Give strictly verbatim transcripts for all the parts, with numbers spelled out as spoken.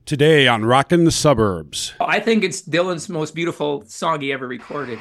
Today on Rockin' the Suburbs. I think it's Dylan's most beautiful song he ever recorded.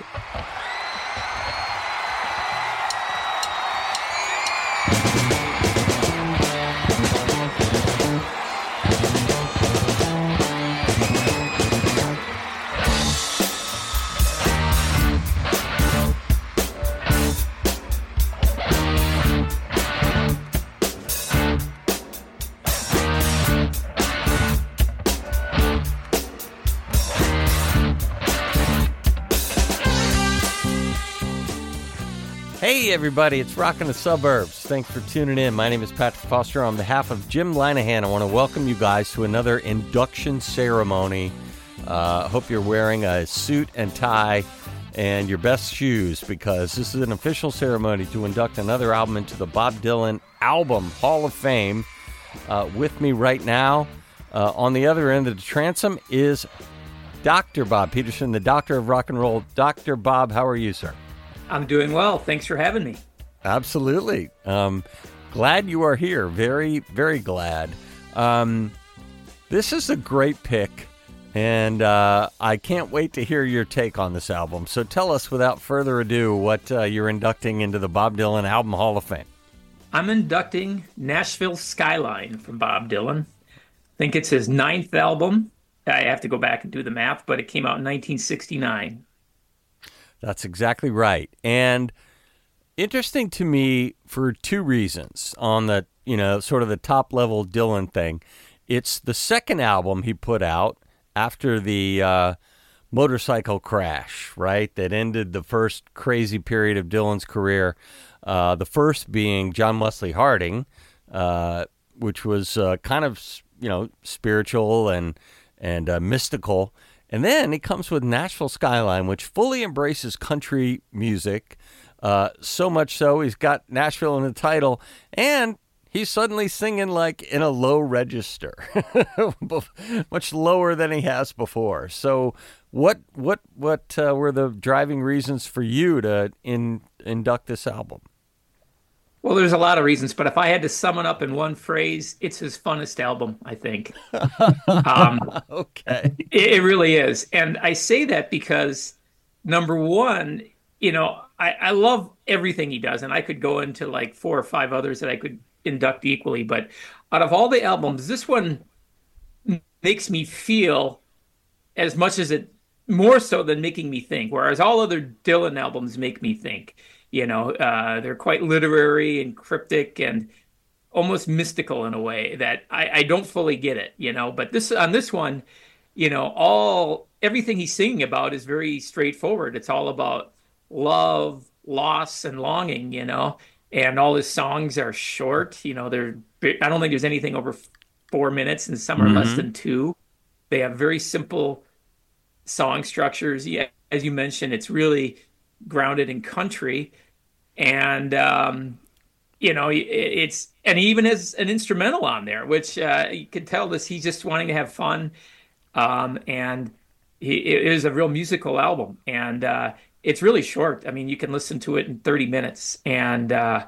Hey everybody, it's Rockin' the Suburbs. Thanks for tuning in. My name is Patrick Foster. On behalf of Jim Linehan, I want to welcome you guys to another induction ceremony. I uh, hope you're wearing a suit and tie and your best shoes, because this is an official ceremony to induct another album into the Bob Dylan Album Hall of Fame. Uh, with me right now, uh, on the other end of the transom, is Doctor Bob Peterson, the Doctor of Rock and Roll. Doctor Bob, how are you, sir? I'm doing well. Thanks for having me. Absolutely. Um, glad you are here. Very, very glad. Um, this is a great pick, and uh, I can't wait to hear your take on this album. So tell us, without further ado, what uh, you're inducting into the Bob Dylan Album Hall of Fame. I'm inducting Nashville Skyline from Bob Dylan. I think it's his ninth album. I have to go back and do the math, but it came out in nineteen sixty-nine. That's exactly right. And interesting to me for two reasons on the, you know, sort of the top level Dylan thing. It's the second album he put out after the uh, motorcycle crash, right? That ended the first crazy period of Dylan's career. Uh, the first being John Wesley Harding, uh, which was uh, kind of, you know, spiritual and, and uh, mystical. And then he comes with Nashville Skyline, which fully embraces country music, uh, so much so he's got Nashville in the title, and he's suddenly singing like in a low register, much lower than he has before. So what what what uh, were the driving reasons for you to in, induct this album? Well, there's a lot of reasons, but if I had to sum it up in one phrase, it's his funnest album, I think. Um, okay. It, it really is. And I say that because, number one, you know, I, I love everything he does, and I could go into like four or five others that I could induct equally. But out of all the albums, this one makes me feel as much as it, more so than making me think, whereas all other Dylan albums make me think. You know, uh, they're quite literary and cryptic and almost mystical in a way that I, I don't fully get it, you know. But this on this one, you know, all everything he's singing about is very straightforward. It's all about love, loss, and longing, you know. And all his songs are short. You know, they're I don't think there's anything over four minutes, and some are mm-hmm. less than two. They have very simple song structures. Yeah, as you mentioned, it's really grounded in country. And, um, you know, it's, and he even has an instrumental on there, which uh, you can tell this, he's just wanting to have fun. Um, and he, it is a real musical album. And uh, it's really short. I mean, you can listen to it in thirty minutes. And uh,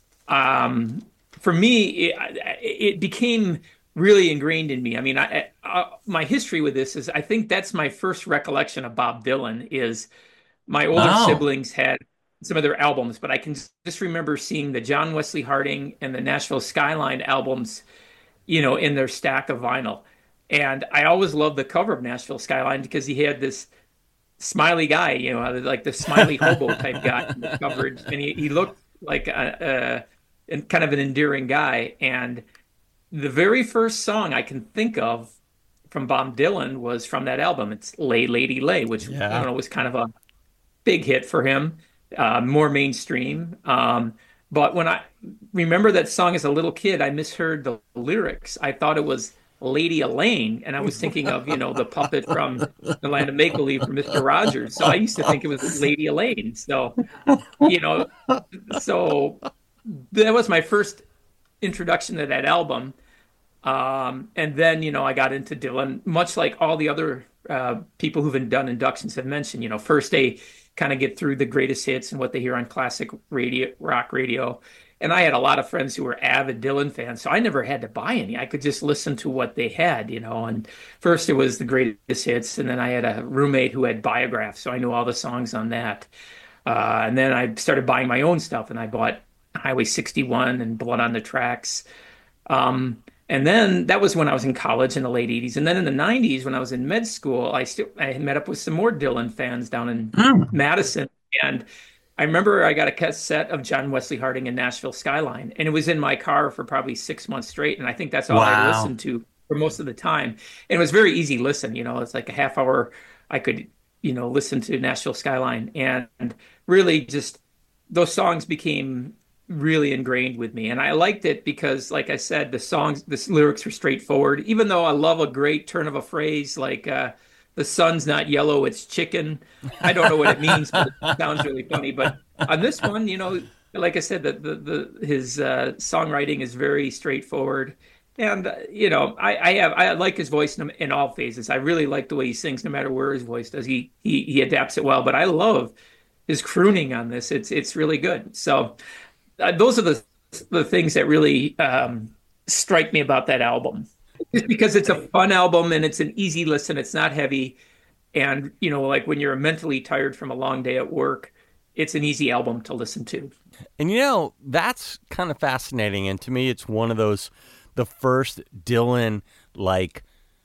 um, for me, it, it became really ingrained in me. I mean, I, I, my history with this is, I think that's my first recollection of Bob Dylan is my older wow. siblings had some of their albums, but I can just remember seeing the John Wesley Harding and the Nashville Skyline albums, you know, in their stack of vinyl. And I always loved the cover of Nashville Skyline because he had this smiley guy, you know, like the smiley hobo type guy in the coverage. And he, he looked like a, a kind of an endearing guy. And the very first song I can think of from Bob Dylan was from that album. It's Lay Lady Lay, which yeah. I don't know, was kind of a big hit for him. Uh, more mainstream. Um, but when I remember that song as a little kid, I misheard the lyrics. I thought it was Lady Elaine, and I was thinking of, you know, the puppet from the Land of Make-Believe from Mister Rogers. So I used to think it was Lady Elaine. So, you know, so that was my first introduction to that album. Um, and then, you know, I got into Dylan, much like all the other uh, people who've done inductions have mentioned. You know, first they kind of get through the greatest hits and what they hear on classic radio, rock radio. And I had a lot of friends who were avid Dylan fans, so I never had to buy any. I could just listen to what they had, you know. And first it was the greatest hits, and then I had a roommate who had Biograph, so I knew all the songs on that. Uh, and then I started buying my own stuff, and I bought Highway sixty-one and Blood on the Tracks. Um, and then that was when I was in college in the late eighties. And then in the nineties, when I was in med school, I still I met up with some more Dylan fans down in mm. Madison, and I remember I got a cassette of John Wesley Harding and Nashville Skyline, and it was in my car for probably six months straight. And I think that's all wow. I listened to for most of the time. And it was very easy listen. You know, it's like a half hour I could, you know, listen to Nashville Skyline. And really just those songs became really ingrained with me. And I liked it because, like I said, the songs, the lyrics were straightforward, even though I love a great turn of a phrase like, uh, the sun's not yellow, it's chicken. I don't know what it means, but it sounds really funny. But on this one, you know, like I said, the the, the his uh, songwriting is very straightforward, and uh, you know, I, I have I like his voice in, in all phases. I really like the way he sings, no matter where his voice does. He he he adapts it well. But I love his crooning on this. It's it's really good. So uh, those are the the things that really um, strike me about that album. Just because it's a fun album and it's an easy listen, it's not heavy. And, you know, like when you're mentally tired from a long day at work, it's an easy album to listen to. And, you know, that's kind of fascinating. And to me, it's one of those, the first Dylan, like,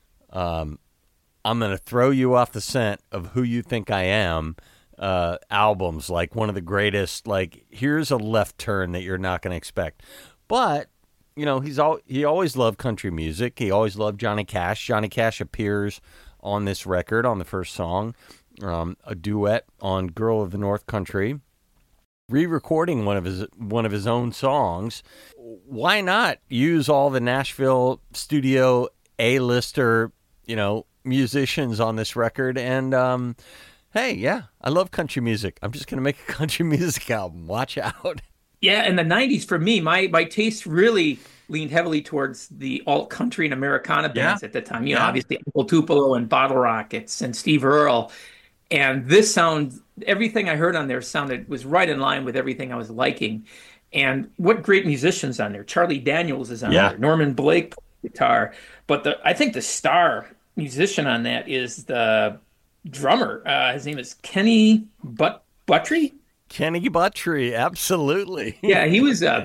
um, I'm going to throw you off the scent of who you think I am uh, albums, like one of the greatest, like, here's a left turn that you're not going to expect. But, you know, he's all he always loved country music. He always loved Johnny Cash. Johnny Cash appears on this record on the first song, um, a duet on "Girl of the North Country," re-recording one of his one of his own songs. Why not use all the Nashville studio A-lister, you know, musicians on this record? And um, hey, yeah, I love country music. I'm just gonna make a country music album. Watch out. Yeah, in the nineties, for me, my my taste really leaned heavily towards the alt country and Americana bands yeah. at the time. You know, yeah. obviously Uncle Tupelo and Bottle Rockets and Steve Earle. And this sound, everything I heard on there sounded was right in line with everything I was liking. And what great musicians on there! Charlie Daniels is on yeah. there. Norman Blake plays guitar. But the I think the star musician on that is the drummer. Uh, his name is Kenny But Buttrey. Kenny Buttrey, absolutely. Yeah, he was a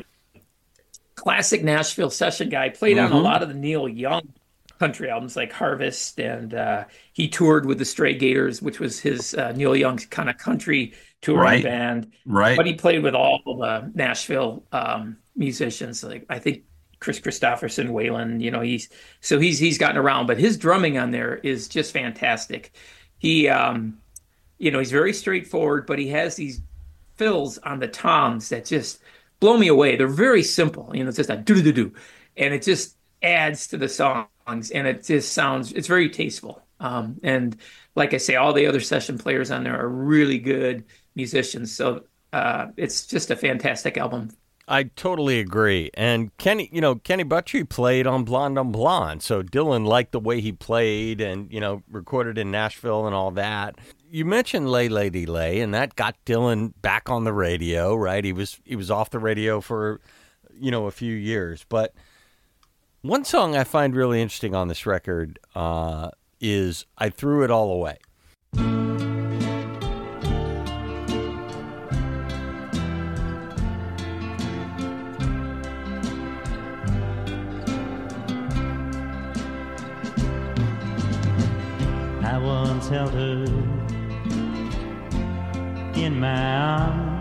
classic Nashville session guy. Played mm-hmm. on a lot of the Neil Young country albums like Harvest, and uh, he toured with the Stray Gators, which was his uh, Neil Young's kind of country touring right. band. Right. But he played with all the Nashville um, musicians. Like I think Chris Christopherson, Waylon. You know, he's so he's he's gotten around. But his drumming on there is just fantastic. He, um, you know, he's very straightforward, but he has these fills on the toms that just blow me away. They're very simple, you know, it's just a do-do-do-do, and it just adds to the songs, and it just sounds, it's very tasteful. Um, and like I say, all the other session players on there are really good musicians, so uh, it's just a fantastic album. I totally agree. And Kenny, you know, Kenny Buttrey played on Blonde on Blonde, so Dylan liked the way he played and, you know, recorded in Nashville and all that. You mentioned Lay Lady Lay, and that got Dylan back on the radio, right? He was he was off the radio for, you know, a few years. But one song I find really interesting on this record uh, is I Threw It All Away. I once held her in my arms.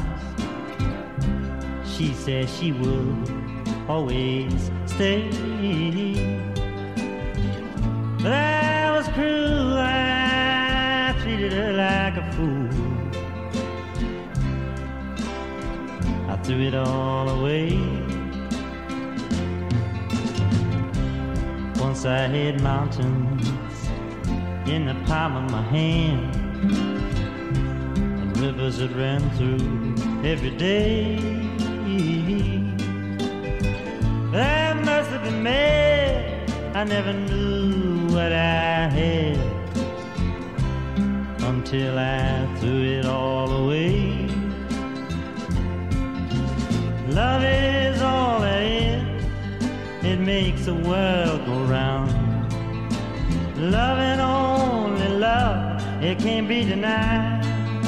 She said she would always stay. But I was cruel, I treated her like a fool. I threw it all away. Once I had mountains in the palm of my hand, and rivers that ran through every day. But I must have been mad, I never knew what I had until I threw it all away. Love it world go round. Love and only love, it can't be denied.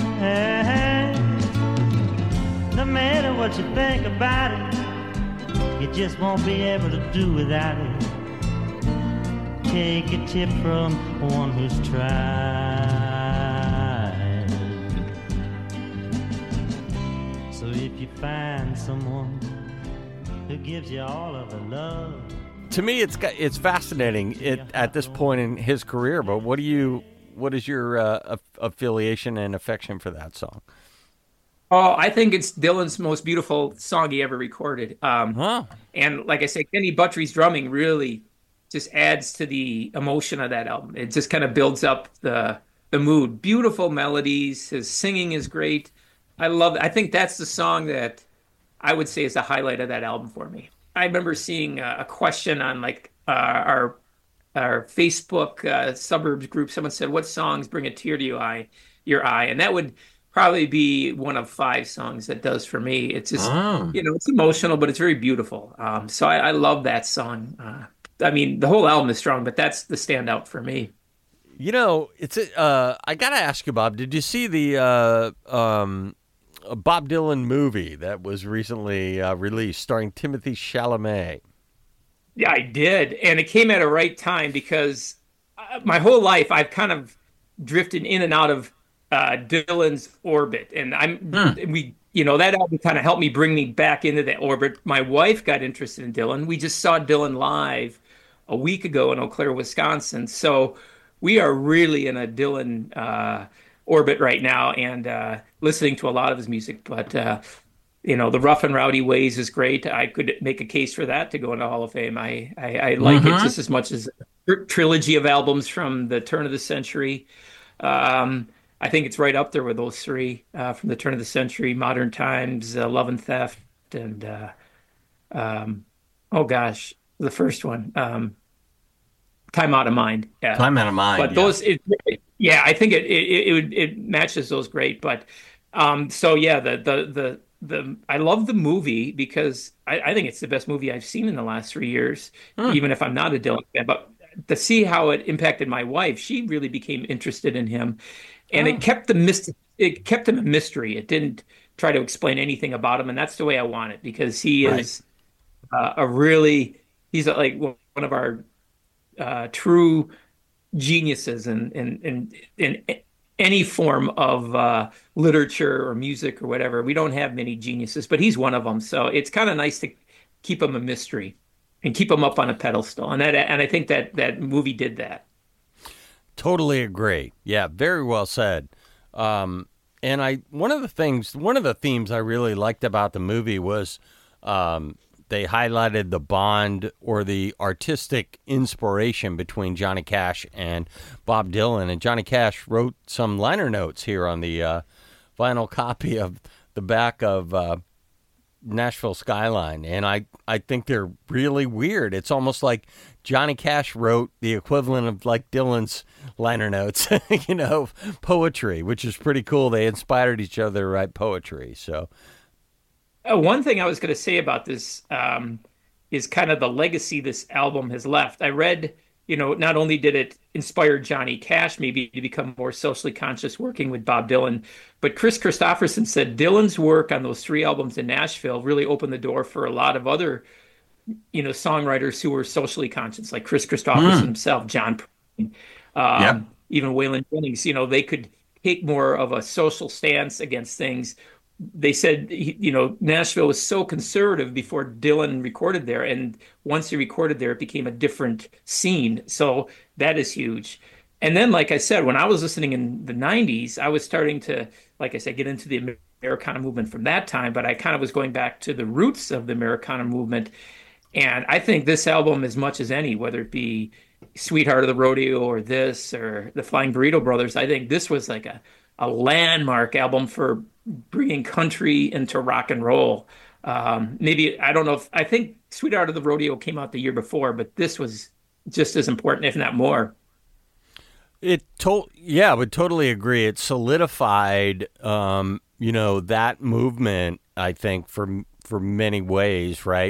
No matter what you think about it, you just won't be able to do without it. Take a tip from one who's tried. So if you find someone who gives you all of the love. To me, it's got- it's fascinating it, at this point in his career. But what do you? What is your uh, aff- affiliation and affection for that song? Oh, I think it's Dylan's most beautiful song he ever recorded. Um, Huh? and like I said, Kenny Buttrey's drumming really just adds to the emotion of that album. It just kind of builds up the the mood. Beautiful melodies. His singing is great. I love it. I think that's the song that I would say is the highlight of that album for me. I remember seeing a, a question on like uh, our our Facebook uh, suburbs group. Someone said, "What songs bring a tear to your eye?" Your eye, and that would probably be one of five songs that does for me. It's just Oh. you know it's emotional, but it's very beautiful. Um, so I, I love that song. Uh, I mean, the whole album is strong, but that's the standout for me. You know, it's a, uh, I gotta ask you, Bob. Did you see the uh, um, Bob Dylan movie that was recently uh, released, starring Timothy Chalamet? Yeah, I did, and it came at a right time because uh, my whole life I've kind of drifted in and out of uh, Dylan's orbit, and I'm Hmm. we you know that album kind of helped me bring me back into that orbit. My wife got interested in Dylan. We just saw Dylan live a week ago in Eau Claire, Wisconsin, so we are really in a Dylan uh, orbit right now, and uh, listening to a lot of his music. But uh, you know, the Rough and Rowdy Ways is great. I could make a case for that to go into Hall of Fame. I I, I like it just as much as the trilogy of albums from the turn of the century. Um, I think it's right up there with those three uh, from the turn of the century: Modern Times, uh, Love and Theft, and uh, um, oh gosh, the first one, um, Time Out of Mind. Yeah. Time Out of Mind. But yeah. those, it, yeah, I think it it it, would, it matches those great. But um, so yeah, the the the the I love the movie because I, I think it's the best movie I've seen in the last three years, even if I'm not a Dylan fan. But to see how it impacted my wife, she really became interested in him, and it kept the myst it kept him a mystery. It didn't try to explain anything about him, and that's the way I want it because he Right. is uh, a really he's a, like one of our uh, true geniuses in in in, in any form of uh, literature or music or whatever. We don't have many geniuses, but he's one of them. So it's kind of nice to keep him a mystery and keep him up on a pedestal. And that and I think that that movie did that. Totally agree. Yeah, very well said. Um, and I one of the things, one of the themes I really liked about the movie was um, they highlighted the bond or the artistic inspiration between Johnny Cash and Bob Dylan. And Johnny Cash wrote some liner notes here on the uh, vinyl copy of the back of uh, Nashville Skyline, and I, I think they're really weird. It's almost like Johnny Cash wrote the equivalent of like Dylan's liner notes, you know, poetry, which is pretty cool. They inspired each other to write poetry. So, Uh, one thing I was going to say about this um, is kind of the legacy this album has left. I read, you know, not only did it inspire Johnny Cash maybe to become more socially conscious working with Bob Dylan, but Chris Christopherson said Dylan's work on those three albums in Nashville really opened the door for a lot of other, you know, songwriters who were socially conscious, like Chris Christopherson himself, John Prine, um, Yep. even Waylon Jennings. You know, they could take more of a social stance against things. They said, you know, Nashville was so conservative before Dylan recorded there. And once he recorded there, it became a different scene. So that is huge. And then, like I said, when I was listening in the nineties, I was starting to, like I said, get into the Americana movement from that time. But I kind of was going back to the roots of the Americana movement. And I think this album, as much as any, whether it be Sweetheart of the Rodeo or this or the Flying Burrito Brothers, I think this was like a, a landmark album for bringing country into rock and roll. Um, maybe, I don't know if, I think Sweetheart of the Rodeo came out the year before, but this was just as important, if not more. It to- yeah, I would totally agree. It solidified, um, you know, that movement, I think, for for many ways, right?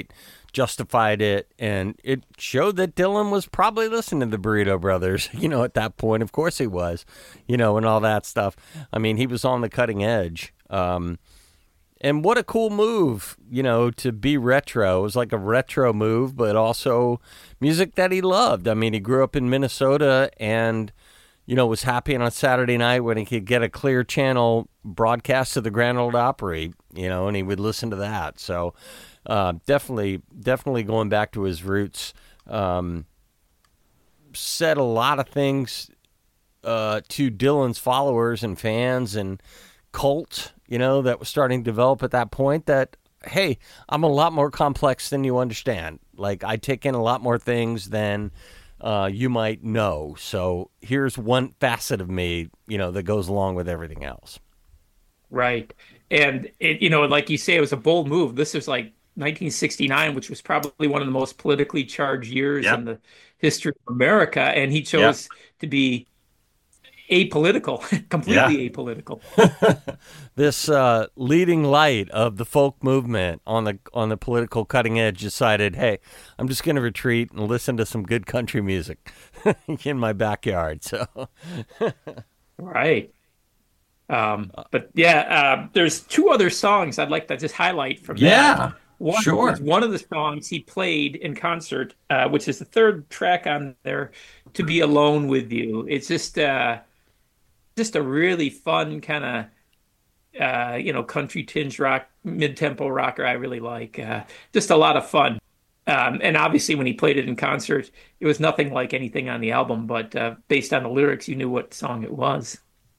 justified it, and it showed that Dylan was probably listening to the Burrito Brothers, you know, at that point. Of course he was, you know, and all that stuff. I mean, he was on the cutting edge. Um, and what a cool move, you know, to be retro. It was like a retro move, but also music that he loved. I mean, he grew up in Minnesota and, you know, was happy on a Saturday night when he could get a clear channel broadcast to the Grand Ole Opry, you know, and he would listen to that. So uh, definitely, definitely going back to his roots. Um, said a lot of things uh, to Dylan's followers and fans and cult, you know, that was starting to develop at that point that, hey, I'm a lot more complex than you understand. Like, I take in a lot more things than uh, you might know. So here's one facet of me, you know, that goes along with everything else. Right. And, it, you know, like you say, it was a bold move. This was like nineteen sixty-nine, which was probably one of the most politically charged years yep. in the history of America. And he chose yep. to be apolitical, completely yeah. apolitical. This uh, leading light of the folk movement on the on the political cutting edge decided, hey, I'm just going to retreat and listen to some good country music in my backyard. So, right. Um, but yeah, uh, there's two other songs I'd like to just highlight from yeah, that. One sure. was one of the songs he played in concert, uh, which is the third track on there, "To Be Alone With You." It's just uh, just a really fun kind of uh, you know country tinge rock, mid tempo rocker. I really like. Uh, just a lot of fun. Um, and obviously, when he played it in concert, it was nothing like anything on the album. But uh, based on the lyrics, you knew what song it was.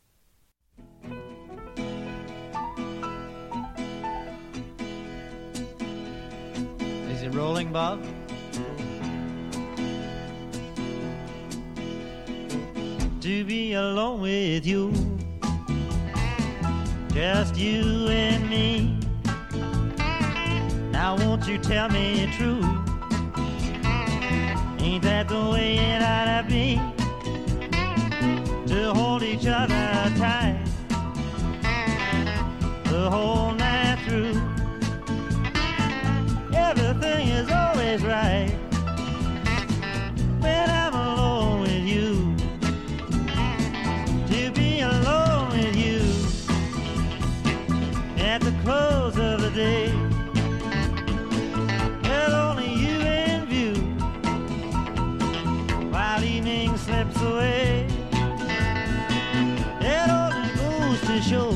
Rolling, Bob? To be alone with you, just you and me. Now won't you tell me true? Ain't that the way it ought to be? To hold each other tight the whole night through. Everything is always right when I'm alone with you. To be alone with you at the close of the day, with only you in view while evening slips away. It only goes to show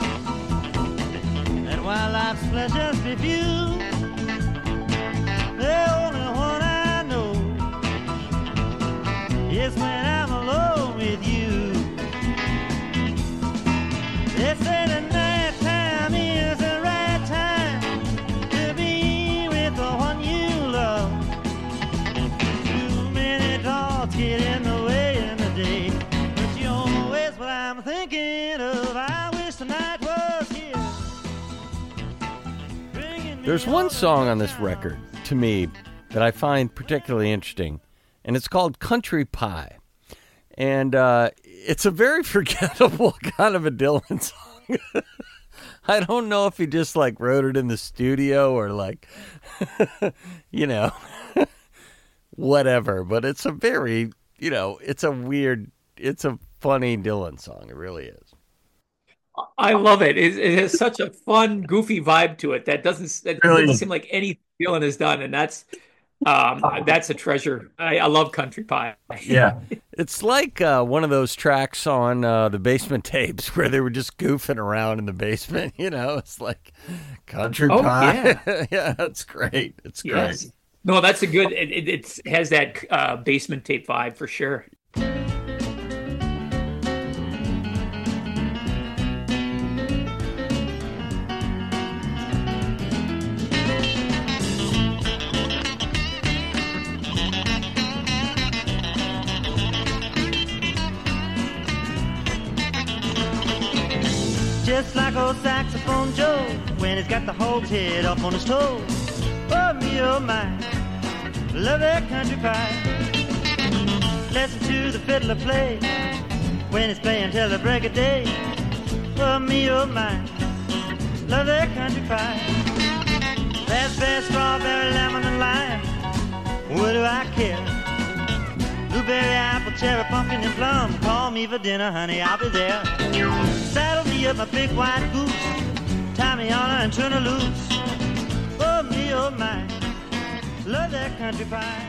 that while life's pleasures be few, the only one I know is when I'm alone with you. They say the night time is the right time to be with the one you love. Too many thoughts get in the way in the day, but you're always what I'm thinking of. I wish the night was here. There's one song on this record to me that I find particularly interesting, and it's called Country Pie. And uh, it's a very forgettable kind of a Dylan song. I don't know if he just like wrote it in the studio or like, you know, whatever, but it's a very, you know, it's a weird, it's a funny Dylan song. It really is. I love it. It, it has such a fun, goofy vibe to it that doesn't that really? doesn't seem like anything Dylan has done, and that's um, that's a treasure. I, I love Country Pie. Yeah, it's like uh, one of those tracks on uh, the Basement Tapes where they were just goofing around in the basement. You know, it's like Country oh, Pie. Yeah, yeah, that's great. It's great. Yes. No, that's a good. It, it it's, has that uh, basement tape vibe for sure. Just like old saxophone Joe when he's got the hog's head up on his toe. Oh, me, oh, my, love that country pie. Listen to the fiddler play when it's playing till the break of day. Oh, me, oh, my, love that country pie. raspberry, strawberry, lemon, and lime. What do I care? Blueberry, apple, cherry, pumpkin, and plum. Call me for dinner, honey, I'll be there. Saddle me up my big white goose. Tie me on her and turn her loose. Oh, me, oh, my. Love that country pie.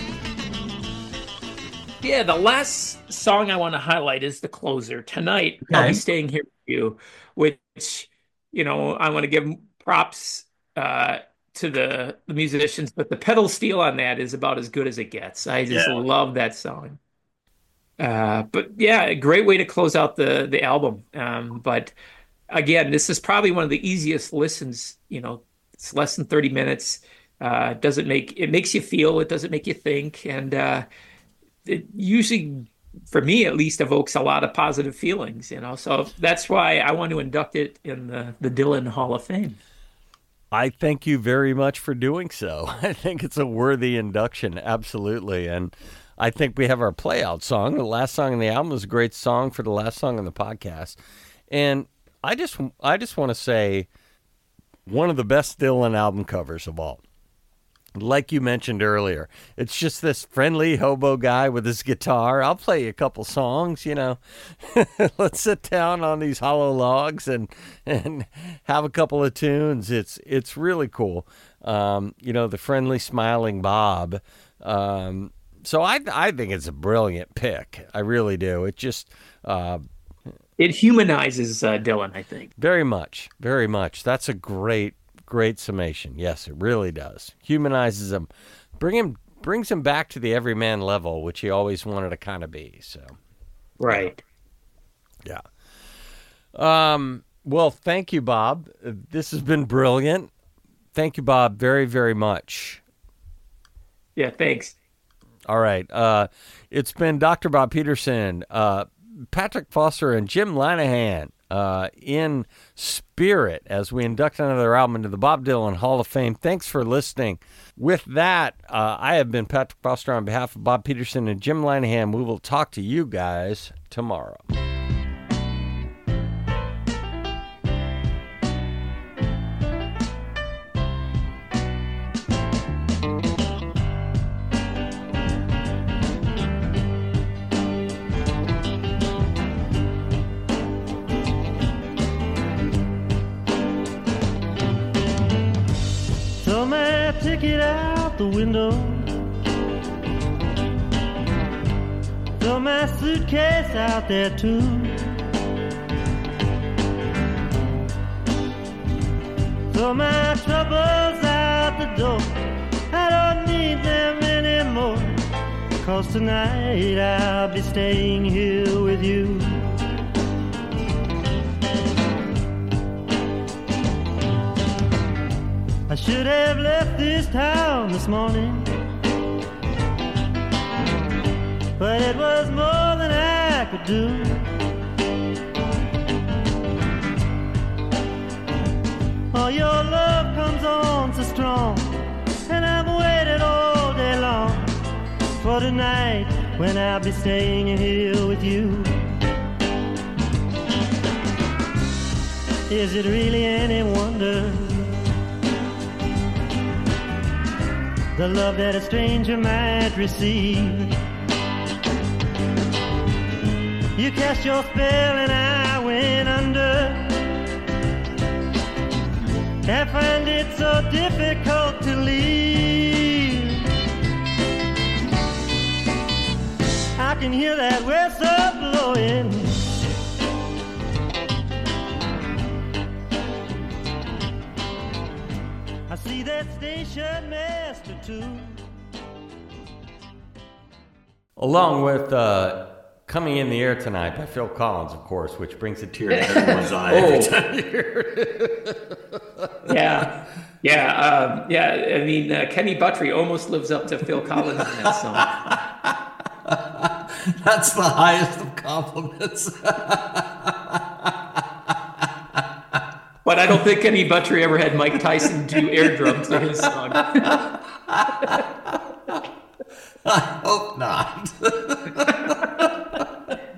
Yeah, the last song I want to highlight is the closer. Tonight, I'll Okay. be staying here with you, which, you know, I want to give props uh, to the, the musicians, but the pedal steel on that is about as good as it gets. I just Yeah. love that song. Uh, but yeah, a great way to close out the the album. Um, but again, this is probably one of the easiest listens. You know, it's less than thirty minutes. Uh, doesn't make it makes you feel. It doesn't make you think, and uh, it usually, for me at least, evokes a lot of positive feelings. You know, so that's why I want to induct it in the the Dylan Hall of Fame. I thank you very much for doing so. I think it's a worthy induction, absolutely. And I think we have our play-out song. The last song on the album is a great song for the last song on the podcast. And I just I just want to say one of the best Dylan album covers of all. Like you mentioned earlier, it's just this friendly hobo guy with his guitar. I'll play you a couple songs, you know. Let's sit down on these hollow logs and and have a couple of tunes. It's it's really cool. Um, you know, the friendly smiling Bob. Um, so I I think it's a brilliant pick. I really do. It just uh, It humanizes uh, Dylan, I think. very much, very much. That's a great. Great summation. Yes, it really does. Humanizes him, bring him, brings him back to the everyman level, which he always wanted to kind of be. So, Right. yeah. Um. Well, thank you, Bob. Uh, This has been brilliant. Thank you, Bob, very, very much. Yeah, thanks. All right. Uh, it's been Doctor Bob Peterson, uh, Patrick Foster, and Jim Lanahan. Uh, in spirit as we induct another album into the Bob Dylan Hall of Fame. Thanks for listening. With that, uh, I have been Patrick Foster on behalf of Bob Peterson and Jim Lanahan. We will talk to you guys tomorrow. Throw my ticket out the window. Throw my suitcase out there too. Throw my troubles out the door. I don't need them anymore. 'Cause tonight I'll be staying here with you. I should have left this town this morning, but it was more than I could do. Oh, your love comes on so strong, and I've waited all day long for tonight when I'll be staying here with you. Is it really any wonder the love that a stranger might receive? You cast your spell and I went under. I find it so difficult to leave. I can hear that whistle blowing. I see that station master too. Along with uh, Coming in the Air Tonight by Phil Collins, of course, which brings a tear to everyone's eye every Oh. time you hear it. Yeah, yeah, um, yeah. I mean, uh, Kenny Buttrey almost lives up to Phil Collins in that song. That's the highest of compliments. But I don't think Kenny Buttrey ever had Mike Tyson do air drums to his song. I hope not.